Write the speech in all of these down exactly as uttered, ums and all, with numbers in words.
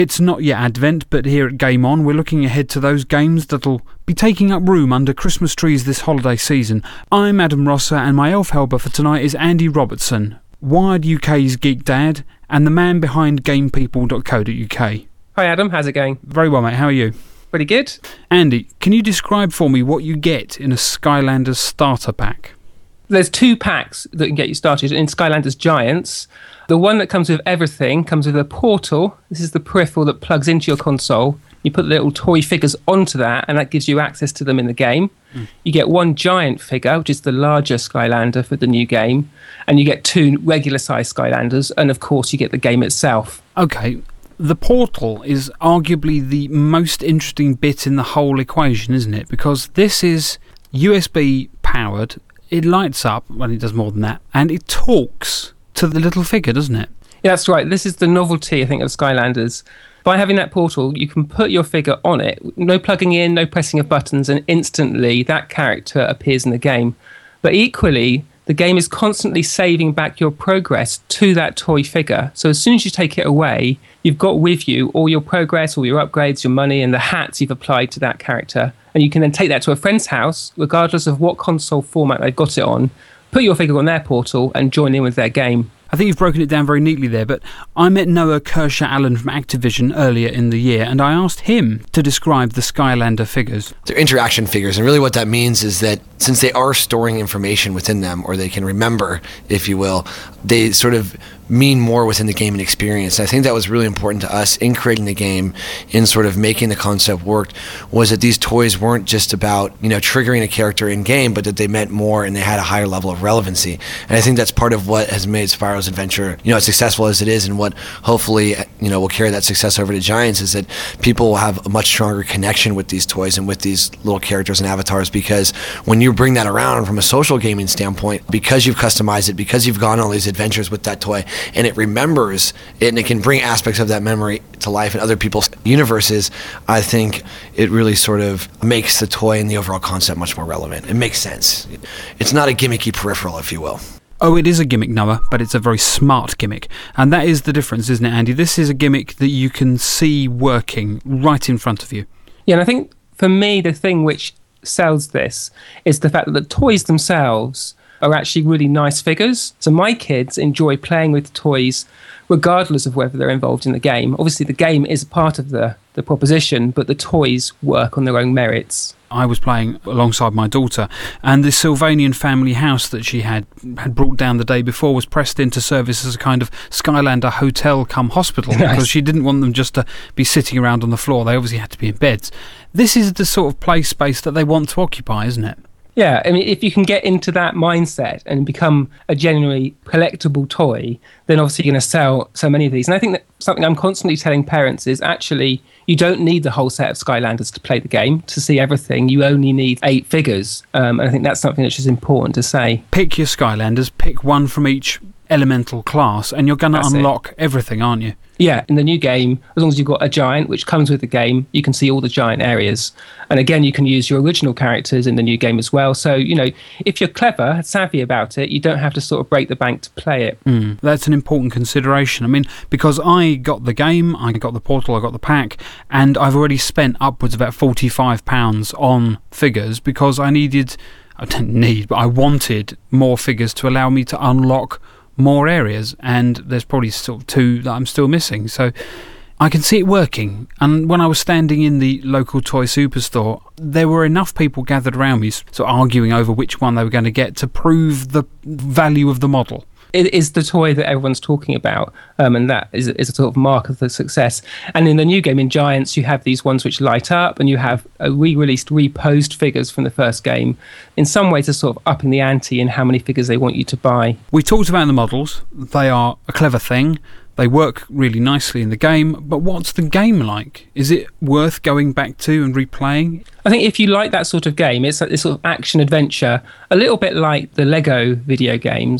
It's not yet Advent, but here at Game On, we're looking ahead to those games that'll be taking up room under Christmas trees this holiday season. I'm Adam Rosser, and my elf helper for tonight is Andy Robertson, Wired U K's Geek Dad, and the man behind game people dot co dot uk. Hi Adam, how's it going? Very well, mate. How are you? Pretty good. Andy, can you describe for me what you get in a Skylanders starter pack? There's two packs that can get you started in Skylanders Giants. The one that comes with everything comes with a portal. This is the peripheral that plugs into your console. You put the little toy figures onto that, and that gives you access to them in the game. Mm. You get one giant figure, which is the larger Skylander for the new game, and you get two regular-sized Skylanders, and of course you get the game itself. Okay, the portal is arguably the most interesting bit in the whole equation, isn't it? Because this is U S B powered. It lights up, well, it does more than that, and it talks to the little figure, doesn't it? Yeah, that's right. This is the novelty, I think, of Skylanders. By having that portal, you can put your figure on it, no plugging in, no pressing of buttons, and instantly that character appears in the game. But equally, the game is constantly saving back your progress to that toy figure. So as soon as you take it away, you've got with you all your progress, all your upgrades, your money, and the hats you've applied to that character. And you can then take that to a friend's house, regardless of what console format they've got it on, put your figure on their portal and join in with their game. I think you've broken it down very neatly there, but I met Noah Kershaw-Allen from Activision earlier in the year, and I asked him to describe the Skylander figures. They're interaction figures, and really what that means is that since they are storing information within them, or they can remember, if you will, they sort of mean more within the game and experience. And I think that was really important to us in creating the game, in sort of making the concept work, was that these toys weren't just about, you know, triggering a character in game, but that they meant more and they had a higher level of relevancy. And I think that's part of what has made Spyro's Adventure, you know, as successful as it is, and what hopefully, you know, will carry that success over to Giants, is that people will have a much stronger connection with these toys and with these little characters and avatars, because when you bring that around from a social gaming standpoint, because you've customized it, because you've gone on all these adventures with that toy, and it remembers it, and it can bring aspects of that memory to life in other people's universes, I think it really sort of makes the toy and the overall concept much more relevant. It makes sense. It's not a gimmicky peripheral, if you will. Oh, it is a gimmick, Noah, but it's a very smart gimmick. And that is the difference, isn't it, Andy? This is a gimmick that you can see working right in front of you. Yeah, and I think for me, the thing which sells this is the fact that the toys themselves are actually really nice figures. So my kids enjoy playing with toys regardless of whether they're involved in the game. Obviously, the game is part of the, the proposition, but the toys work on their own merits. I was playing alongside my daughter, and the Sylvanian family house that she had had brought down the day before was pressed into service as a kind of Skylander hotel come hospital, nice. Because she didn't want them just to be sitting around on the floor. They obviously had to be in beds. This is the sort of play space that they want to occupy, isn't it? Yeah, I mean, if you can get into that mindset and become a genuinely collectible toy, then obviously you're going to sell so many of these. And I think that something I'm constantly telling parents is actually you don't need the whole set of Skylanders to play the game, to see everything. You only need eight figures. Um, and I think that's something that's just important to say. Pick your Skylanders, pick one from each elemental class, and you're going to unlock it. Everything, aren't you? Yeah, in the new game, as long as you've got a giant, which comes with the game, you can see all the giant areas. And again, you can use your original characters in the new game as well. So, you know, if you're clever, savvy about it, you don't have to sort of break the bank to play it. Mm, that's an important consideration. I mean, because I got the game, I got the portal, I got the pack, and I've already spent upwards of about forty-five pounds on figures because I needed, I didn't need, but I wanted more figures to allow me to unlock more areas, and there's probably sort of two that I'm still missing. So I can see it working. And when I was standing in the local toy superstore, there were enough people gathered around me sort of arguing over which one they were going to get to prove the value of the model. It is the toy that everyone's talking about, um, and that is, is a sort of mark of the success. And in the new game, in Giants, you have these ones which light up, and you have a re-released, reposed figures from the first game. In some ways, they're sort of upping the ante in how many figures they want you to buy. We talked about the models. They are a clever thing. They work really nicely in the game, but what's the game like? Is it worth going back to and replaying? I think if you like that sort of game, it's like this sort of action-adventure, a little bit like the Lego video games,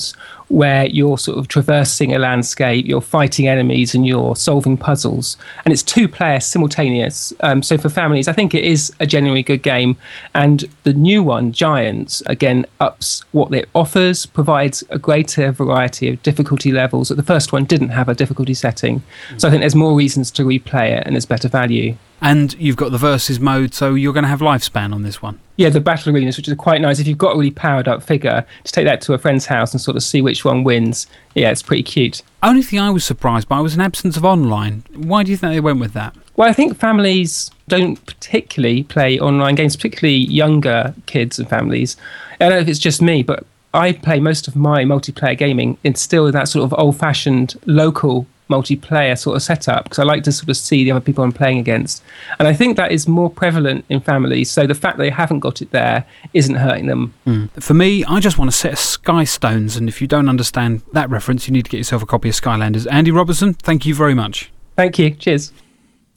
where you're sort of traversing a landscape, you're fighting enemies and you're solving puzzles. And it's two players simultaneous. Um, so for families, I think it is a genuinely good game. And the new one, Giants, again, ups what it offers, provides a greater variety of difficulty levels that the first one didn't have a difficulty setting. So I think there's more reasons to replay it and it's better value. And you've got the versus mode, so you're going to have lifespan on this one. Yeah, the battle arenas, which is quite nice. If you've got a really powered up figure, to take that to a friend's house and sort of see which one wins. Yeah, it's pretty cute. Only thing I was surprised by was an absence of online. Why do you think they went with that? Well, I think families don't particularly play online games, particularly younger kids and families. I don't know if it's just me, but I play most of my multiplayer gaming in still that sort of old-fashioned local multiplayer sort of setup, because I like to sort of see the other people I'm playing against. And I think that is more prevalent in families. So the fact they haven't got it there isn't hurting them. Mm. For me, I just want a set of Sky Stones. And if you don't understand that reference, you need to get yourself a copy of Skylanders. Andy Robertson, thank you very much. Thank you. Cheers.